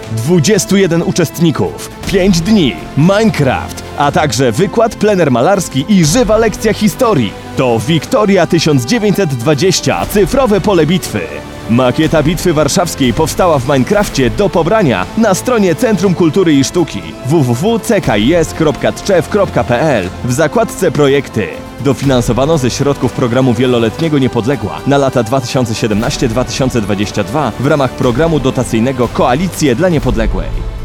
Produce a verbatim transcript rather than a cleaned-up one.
dwudziestu jeden uczestników, pięć dni, Minecraft, a także wykład, plener malarski i żywa lekcja historii. To Wiktoria tysiąc dziewięćset dwadzieścia, cyfrowe pole bitwy. Makieta Bitwy Warszawskiej powstała w Minecrafcie do pobrania na stronie Centrum Kultury i Sztuki w w w kropka c k i s kropka tczew kropka p l w zakładce Projekty. Dofinansowano ze środków programu wieloletniego Niepodległa na lata dwa tysiące siedemnaście do dwa tysiące dwudziestego drugiego w ramach programu dotacyjnego Koalicje dla Niepodległej.